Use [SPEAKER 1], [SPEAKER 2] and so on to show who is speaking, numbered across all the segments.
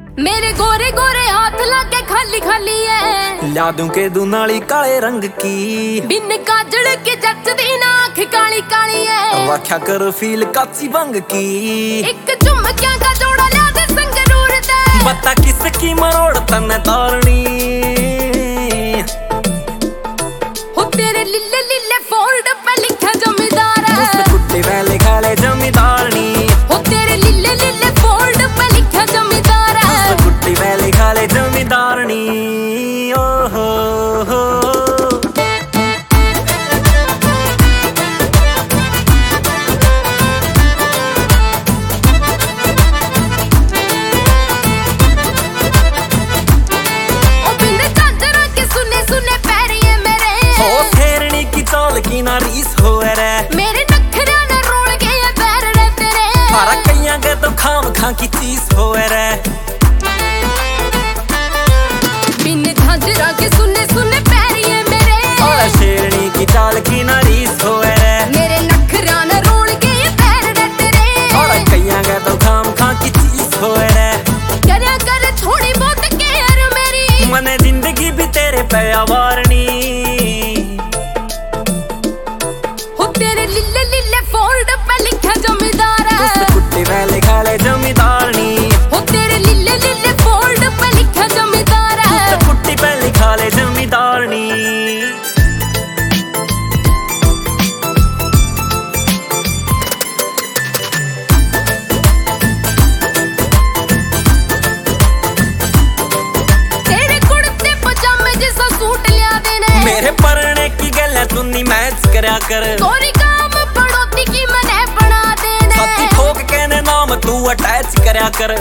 [SPEAKER 1] मेरे गोरे गोरे हाथ लाके खाली खाली है,
[SPEAKER 2] ला दूं के दूनाली काले रंग की,
[SPEAKER 1] बिन काजल के जचदी ना आँख काली काली है,
[SPEAKER 2] वाख्या कर फील काची बंग की,
[SPEAKER 1] एक झुमकियां का जोड़ा ला दे संगरूर दे,
[SPEAKER 2] बता किसकी मरोड़ तने तारनी,
[SPEAKER 1] हो तेरे लिले लिले फोल्ड पे लिखा जमींदार है,
[SPEAKER 2] उस कुत्ते वाले खाले जमींदारनी,
[SPEAKER 1] हो तेरे लिले लिले फोल्ड पे लिखा जमींदार है,
[SPEAKER 2] उस कुत्ते वाले खाले जमींदारनी, ओ हो। की ना रीस हो रे
[SPEAKER 1] मेरे नखरे ने रोल के ये पैर रे तेरे,
[SPEAKER 2] हरा कईया के तो खाम खा की चीज हो रे,
[SPEAKER 1] बिन झांझरा के सुने सुने पैर ये मेरे,
[SPEAKER 2] और शेरनी की चाल की ना रीस हो रे
[SPEAKER 1] मेरे नखरे ने रोल के ये पैर रे तेरे,
[SPEAKER 2] और कईया के तो खाम खा की चीज हो रे,
[SPEAKER 1] करया कर थोड़ी बहुत केयर मेरी,
[SPEAKER 2] मने जिंदगी भी तेरे पे आवारनी,
[SPEAKER 1] तेरे लिले लिले फोल्ड पे लिखा जमींदार है,
[SPEAKER 2] उस कुत्ते वाले खाले जमींदारनी,
[SPEAKER 1] हो तेरे लिले लिले फोल्ड पे लिखा जमींदार है,
[SPEAKER 2] उस कुत्ते वाले खाले जमींदारनी।
[SPEAKER 1] तेरे कुर्ते पजामे जैसा सूट लिया देने,
[SPEAKER 2] मेरे परने की गल्ला तुन्नी मैच करया कर,
[SPEAKER 1] गोरी काम पड़ोती की मने बना देने,
[SPEAKER 2] छाती ठोक के ने नाम तू अटैच करया कर,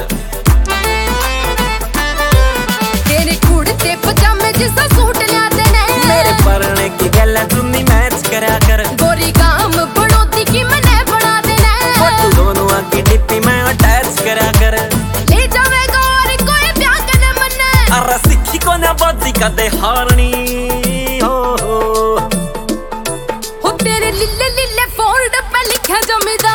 [SPEAKER 1] तेरे कुर्ते पजामे जैसा सूट लिया देने,
[SPEAKER 2] मेरे परने की गल्ला तुन्नी मैच करया कर,
[SPEAKER 1] गोरी काम पड़ोती की मने बना देने,
[SPEAKER 2] तू दोनों की डिप्पी में अटैच करया कर,
[SPEAKER 1] ले जावेगा और कोई ब्याह करने मने,
[SPEAKER 2] अरे सिक्खी को ना बद्दी कदे हारनी, हो
[SPEAKER 1] तेरे लिले लिले फोल्ड पे लिखा जमींदार